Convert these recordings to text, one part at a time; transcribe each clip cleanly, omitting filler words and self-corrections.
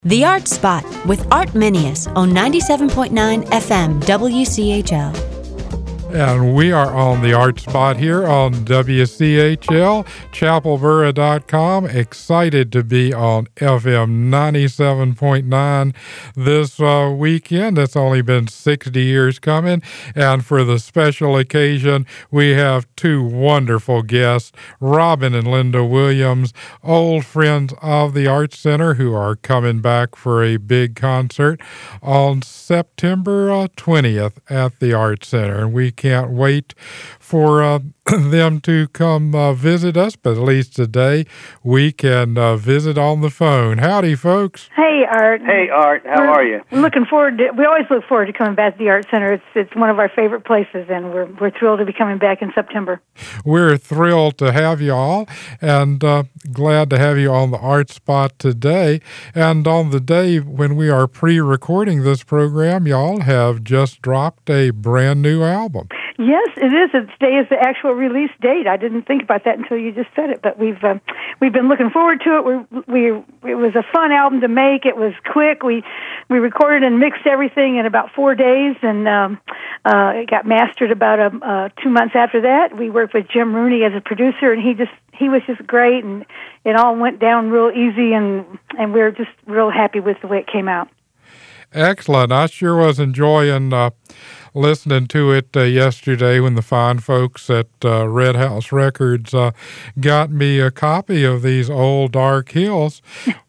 The Art Spot with Art Minius on 97.9 FM WCHL. And we are on the Art Spot here on WCHL, chapelboro.com. Excited to be on FM 97.9 this weekend. It's only been 60 years coming. And for the special occasion, we have two wonderful guests, Robin and Linda Williams, old friends of the Arts Center who are coming back for a big concert on September 20th at the Arts Center. And we can't wait for them to come visit us, but at least today we can visit on the phone. Howdy, folks. Hey, Art. Hey, Art. How are you? We always look forward to coming back to the Art Center. It's one of our favorite places, and we're thrilled to be coming back in September. We're thrilled to have you all, and glad to have you on the Art Spot today. And on the day when we are pre-recording this program, y'all have just dropped a brand new album. Yes, it is. Today is the actual release date. I didn't think about that until you just said it, but we've been looking forward to it. It was a fun album to make. It was quick. We recorded and mixed everything in about 4 days, and it got mastered about 2 months after that. We worked with Jim Rooney as a producer, and he was just great, and it all went down real easy, and we're just real happy with the way it came out. Excellent. I sure was enjoying listening to it yesterday when the fine folks at Red House Records got me a copy of these old Dark Hills.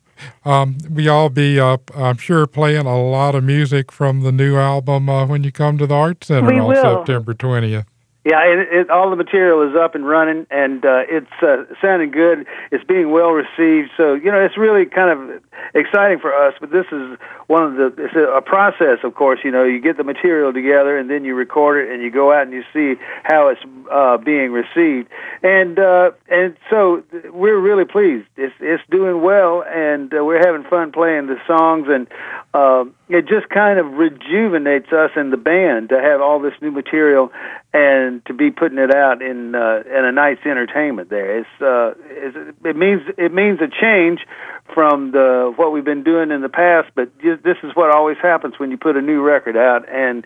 We all be, I'm sure, playing a lot of music from the new album when you come to the Art Center on September 20th. Yeah, all the material is up and running, and it's sounding good. It's being well received, so it's really kind of exciting for us. But this is it's a process, of course. You get the material together, and then you record it, and you go out and you see how it's being received, and so we're really pleased. It's doing well, and we're having fun playing the songs, and it just kind of rejuvenates us in the band to have all this new material and to be putting it out in a night's entertainment. There, it means a change from what we've been doing in the past. But this is what always happens when you put a new record out, and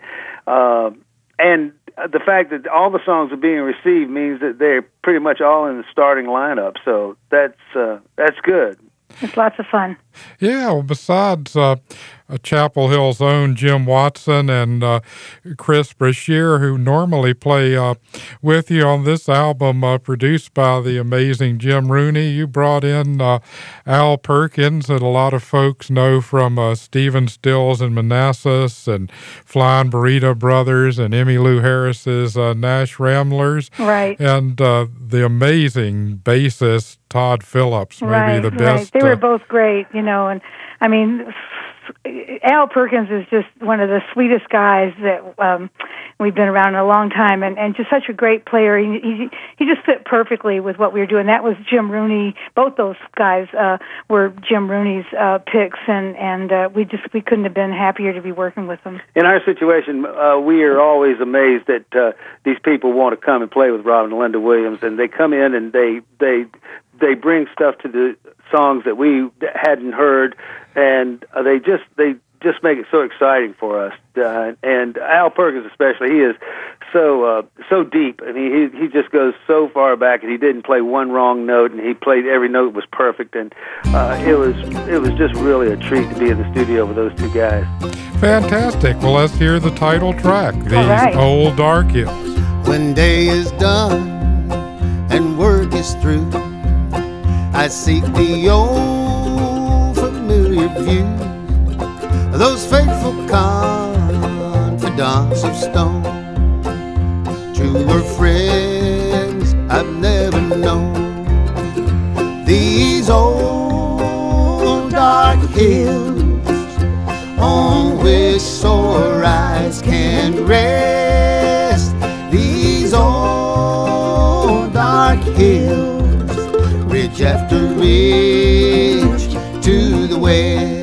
the fact that all the songs are being received means that they're pretty much all in the starting lineup. So that's good. It's lots of fun. Yeah, well, besides Chapel Hill's own Jim Watson and Chris Brashear, who normally play with you on this album produced by the amazing Jim Rooney, you brought in Al Perkins, that a lot of folks know from Stephen Stills and Manassas and Flying Burrito Brothers and Emmylou Harris's Nash Ramblers. Right. And the amazing bassist Todd Phillips, maybe the best. They were both great, and I mean, Al Perkins is just one of the sweetest guys that we've been around in a long time, and just such a great player. He just fit perfectly with what we were doing. That was Jim Rooney. Both those guys were Jim Rooney's picks, and we couldn't have been happier to be working with them. In our situation, we are always amazed that these people want to come and play with Robin and Linda Williams, and they come in and they bring stuff to the songs that we hadn't heard, and they just make it so exciting for us. And Al Perkins especially, he is so deep, and he just goes so far back, and he didn't play one wrong note, and he played every note was perfect, and it was just really a treat to be in the studio with those two guys. Fantastic. Well, let's hear the title track, These Old Dark Hills. When day is done and work is through, I seek the old familiar view, those faithful confidants of stone, truer friends I've never known. These old dark hills on which sore eyes can rest. These old dark hills, ridge after ridge to the west.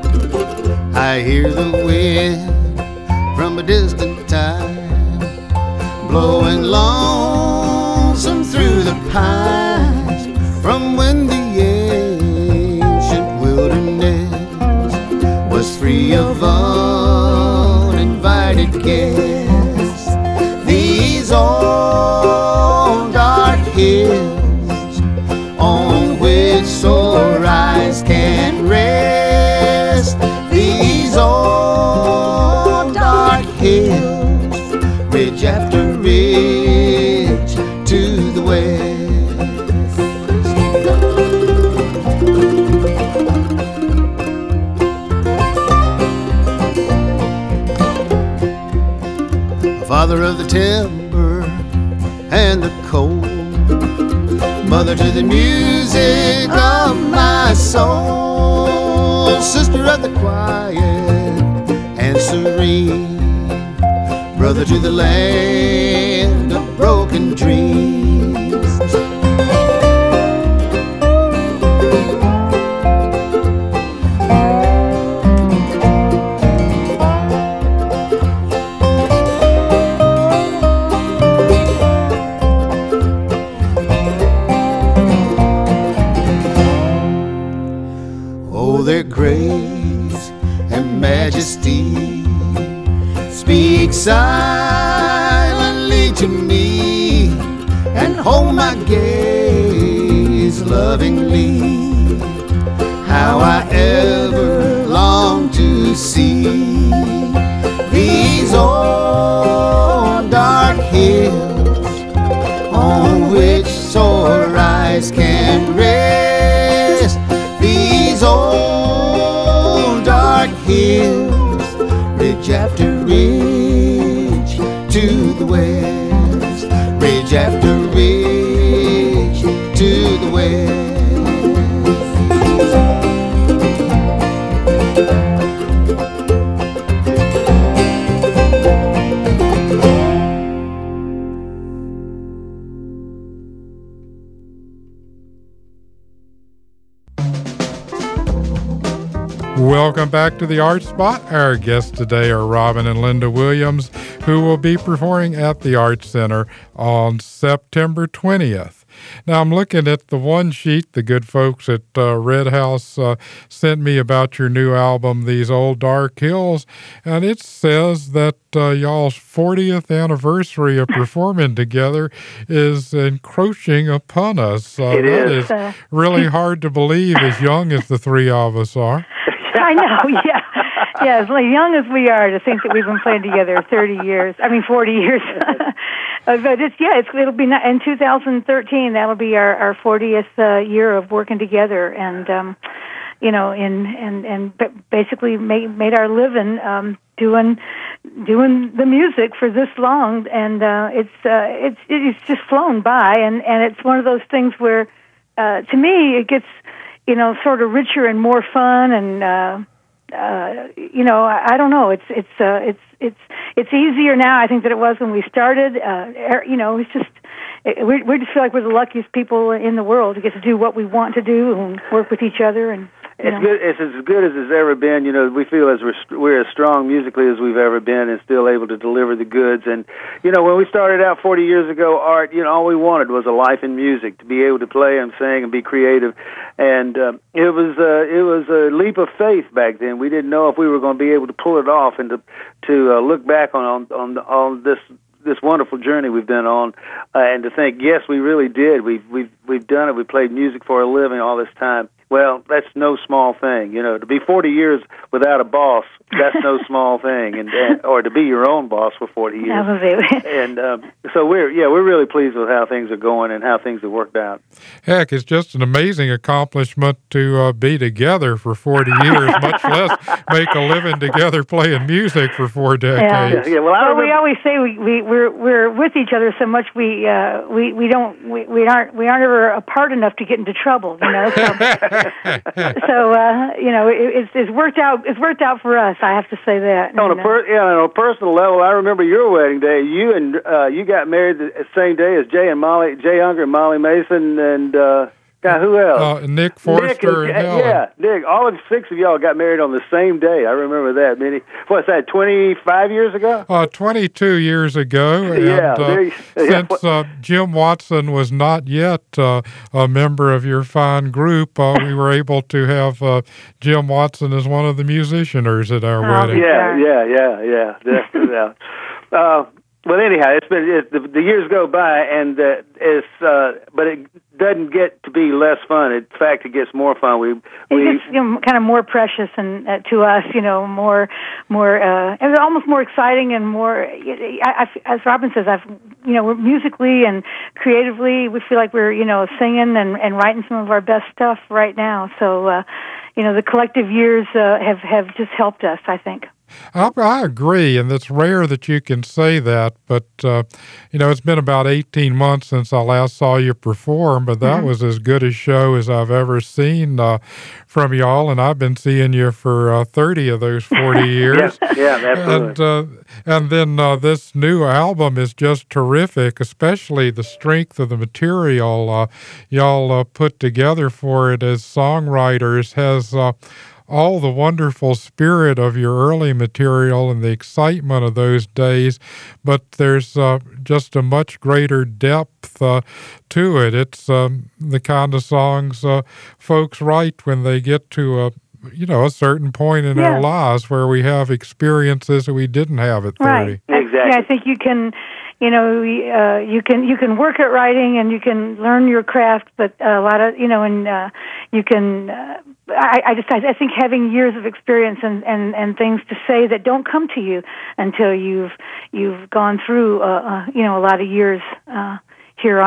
I hear the wind from a distant time blowing lonesome through the pines, from when the ancient wilderness was free of uninvited guests. These old dark hills on which sore eyes can rest. These old dark hills, ridge after ridge to the west. Father of the timber and the cold, mother to the music of my soul, sister of the quiet and serene, brother to the land of broken dreams. Oh, their grace and majesty speak silently to me and hold my gaze lovingly. How I ever long to see these old dark hills on which sore eyes can rest. These old dark hills, ridge after ridge to the west, ridge after ridge to the west. Welcome back to the Art Spot. Our guests today are Robin and Linda Williams, who will be performing at the Art Center on September 20th. Now, I'm looking at the one sheet the good folks at Red House sent me about your new album, These Old Dark Hills, and it says that y'all's 40th anniversary of performing together is encroaching upon us. It is. That is really hard to believe, as young as the three of us are. I know, yeah. Yeah, as young as we are, to think that we've been playing together 40 years. But it'll be in 2013. That'll be our 40th year of working together, and basically made our living doing the music for this long, and it's just flown by, and it's one of those things where, to me, it gets sort of richer and more fun, and I don't know. It's easier now, I think, than it was when we started. It's just we just feel like we're the luckiest people in the world to get to do what we want to do and work with each other. And it's good. It's as good as it's ever been. We feel as we're as strong musically as we've ever been, and still able to deliver the goods. And when we started out 40 years ago, Art, all we wanted was a life in music, to be able to play and sing and be creative. And it was a leap of faith back then. We didn't know if we were going to be able to pull it off, and to look back on this wonderful journey we've been on, and to think, yes, we really did. We've done it. We played music for a living all this time. Well, that's no small thing. To be 40 years without a boss, that's no small thing, and or to be your own boss for 40 years. And so we're really pleased with how things are going and how things have worked out. Heck, it's just an amazing accomplishment to be together for 40 years, much less make a living together playing music for 4 decades. Yeah. Well, we always say we're with each other so much we aren't ever apart enough to get into trouble. So it's worked out. It's worked out for us. I have to say that. On a personal level, I remember your wedding day. You and you got married the same day as Jay Unger and Molly Mason, and God, who else? Nick Forster and Helen. Yeah, Nick. All of 6 of y'all got married on the same day. I remember that. What's that, 25 years ago? 22 years ago. Yeah. Since Jim Watson was not yet a member of your fine group, we were able to have Jim Watson as one of the musicianers at our wedding. Yeah. Well, anyhow, the years go by, and but it doesn't get to be less fun. In fact, it gets more fun. It's kind of more precious and to us, more, and almost more exciting and more. As Robin says, we're musically and creatively, we feel like we're singing and writing some of our best stuff right now. So, the collective years have just helped us, I think. I agree, and it's rare that you can say that, but, it's been about 18 months since I last saw you perform, but that was as good a show as I've ever seen from y'all, and I've been seeing you for 30 of those 40 years. Yeah, absolutely. And then this new album is just terrific, especially the strength of the material y'all put together for it as songwriters has all the wonderful spirit of your early material and the excitement of those days, but there's just a much greater depth to it. It's the kind of songs folks write when they get to a certain point in our lives where we have experiences that we didn't have at 30. Right. Exactly. Yeah, I think you can. You can work at writing and you can learn your craft, but a lot of and you can. I think having years of experience and things to say that don't come to you until you've gone through a lot of years here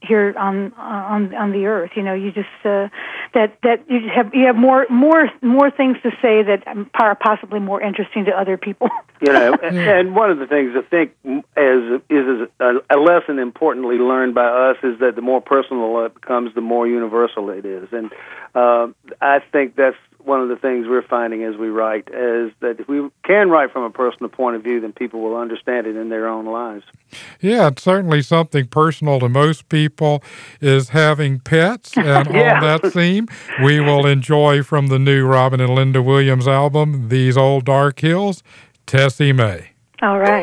on the earth. You just that you have more things to say that are possibly more interesting to other people. And one of the things I think is a lesson importantly learned by us is that the more personal it becomes, the more universal it is. And I think that's one of the things we're finding as we write, is that if we can write from a personal point of view, then people will understand it in their own lives. Yeah, it's certainly something personal to most people is having pets. And on that theme, we will enjoy from the new Robin and Linda Williams album, These Old Dark Hills, Tessie Mae. All right.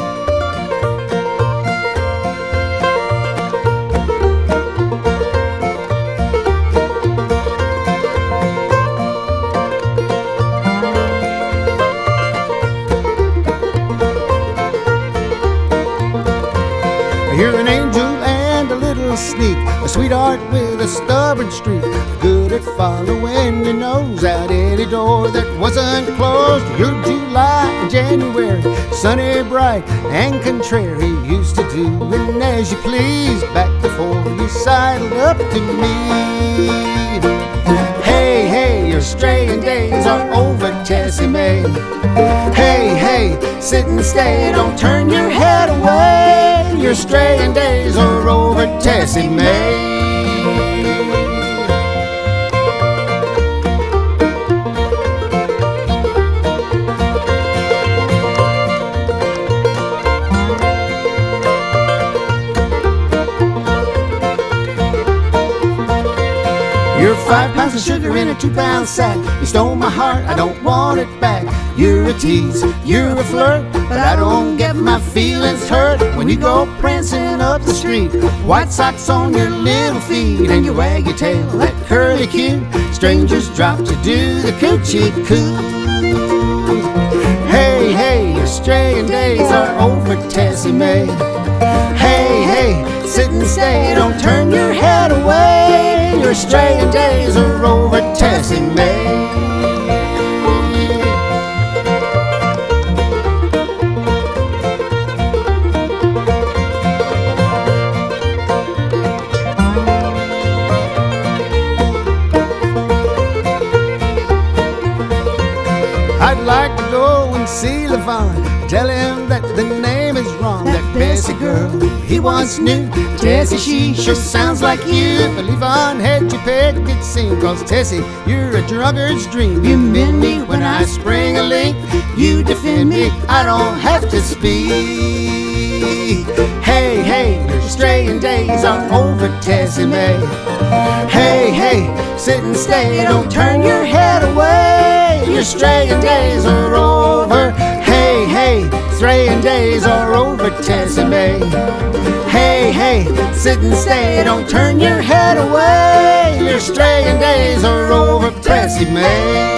You're an angel and a little sneak, a sweetheart with a stubborn streak, good at following your nose out any door that wasn't closed. You're July and January, sunny, bright, and contrary, used to doing as you please back before you sidled up to me. Hey, hey, your straying days are over, Tessie Mae. Hey, hey, sit and stay, don't turn your head away. Your straying days are over, Tessie Mae. You're 5 pounds of sugar in a 2-pound sack. You stole my heart, I don't want it back. You're a tease, you're a flirt, but I don't get my feelings hurt when you go prancing up the street. White socks on your little feet and you wag your tail, that curly cue. Strangers drop to do the coochie coo. Hey, hey, your straying days are over, Tessie Mae. Hey, hey, sit and stay, don't turn your head away. Your straying days are over, Tessie Mae. I'd like to go and see Levon, tell him that the name is wrong. That Bessie girl he once knew, Tessie, she sure sounds like you. But Levon had you pegged, it seemed, 'cause Tessie, you're a drunkard's dream. You mend me when I spring a leak, you defend me, I don't have to speak. Hey, hey, your straying days are over, Tessie. Tessie Mae. Hey, hey, sit and stay, don't turn your head away. Your straying days are over. Hey, hey, straying days are over, Tessie Mae. Hey, hey, sit and stay, don't turn your head away. Your straying days are over, Tessie Mae.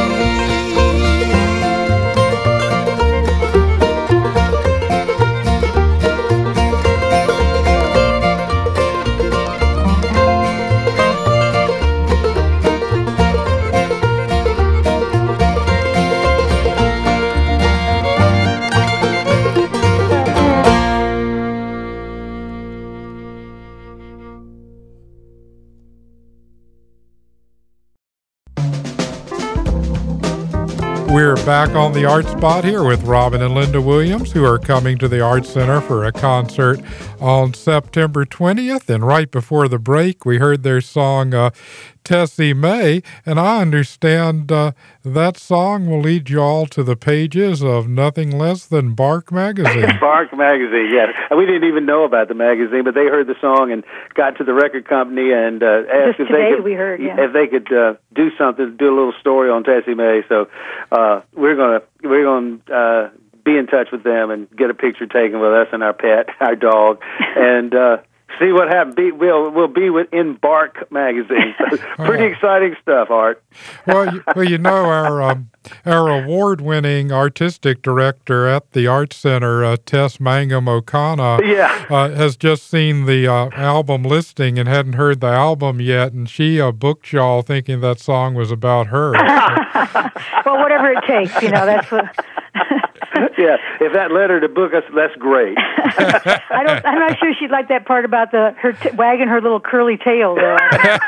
We're back on the Art Spot here with Robin and Linda Williams, who are coming to the Art Center for a concert on September 20th. And right before the break, we heard their song, Tessie Mae, and I understand that song will lead you all to the pages of nothing less than Bark Magazine. Bark Magazine, yes. We didn't even know about the magazine, but they heard the song and got to the record company and asked if they could do something, do a little story on Tessie Mae. So we're gonna be in touch with them and get a picture taken with us and our pet, our dog, and see what happens. We'll be in Bark Magazine. So pretty exciting stuff, Art. Well, you know, our award-winning artistic director at the Art Center, Tess Mangum O'Connor, has just seen the album listing and hadn't heard the album yet, and she booked y'all thinking that song was about her. Well, whatever it takes, you know, that's what... Yeah, if that led her to book us, that's great. I'm not sure she'd like that part about her wagging her little curly tail, though.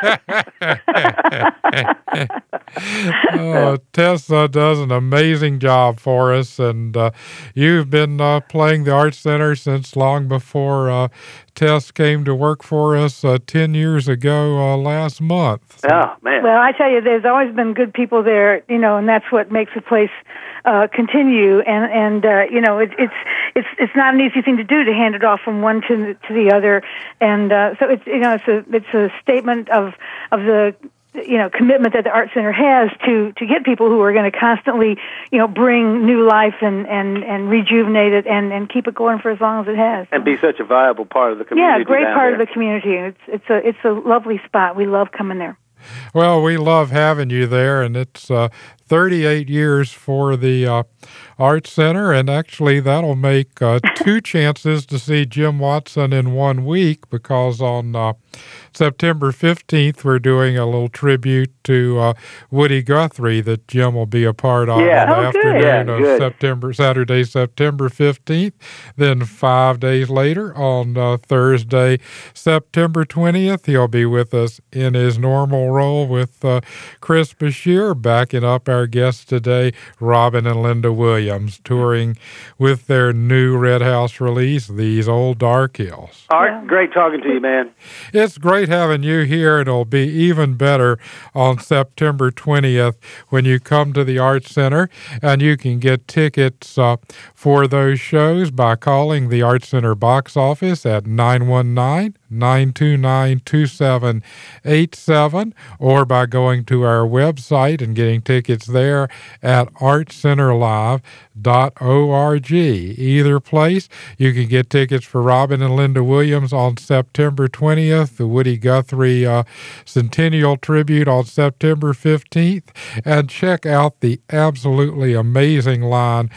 Tessa does an amazing job for us, and you've been playing the Art Center since long before Tess came to work for us 10 years ago last month. So. Oh, man. Well, I tell you, there's always been good people there, you know, and that's what makes the place continue. And you know, it's not an easy thing to do to hand it off from one to the other. And so it's, you know, it's a statement of the, you know, commitment that the Art Center has to get people who are going to constantly, you know, bring new life and rejuvenate it and keep it going for as long as it has. And be such a viable part of the community. Yeah, great part of the community. It's a lovely spot. We love coming there. Well, we love having you there, and it's 38 years for the Art Center, and actually that'll make 2 chances to see Jim Watson in 1 week, because on September 15th we're doing a little tribute to Woody Guthrie that Jim will be a part of on the afternoon of Saturday, September 15th. Then 5 days later, on Thursday, September 20th, he'll be with us in his normal role with Chris Bashir, backing up our guests today, Robin and Linda Williams, touring with their new Red House release, These Old Dark Hills. Art, great talking to you, man. It's great having you here, and it'll be even better on September 20th when you come to the Art Center, and you can get tickets for those shows by calling the Art Center box office at 919-929-2787, or by going to our website and getting tickets there at artcenterlive.org. Either place, you can get tickets for Robin and Linda Williams on September 20th, the Woody Guthrie Centennial Tribute on September 15th, and check out the absolutely amazing lineup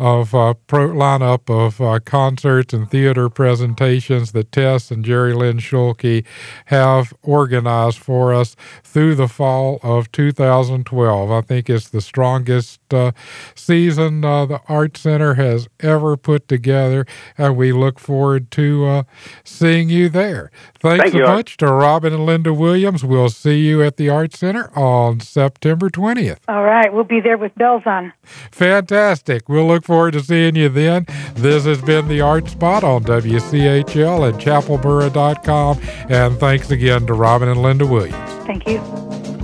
of concerts and theater presentations that Tess and Jerry Lynn Schulke have organized for us through the fall of 2012. I think it's the strongest season the Art Center has ever put together, and we look forward to seeing you there. Thanks so much to Robin and Linda Williams. We'll see you at the Art Center on September 20th. All right, we'll be there with bells on. Fantastic. We'll look forward to seeing you then. This has been the Art Spot on WCHL and chapelboro.com, and thanks again to Robin and Linda Williams. Thank you.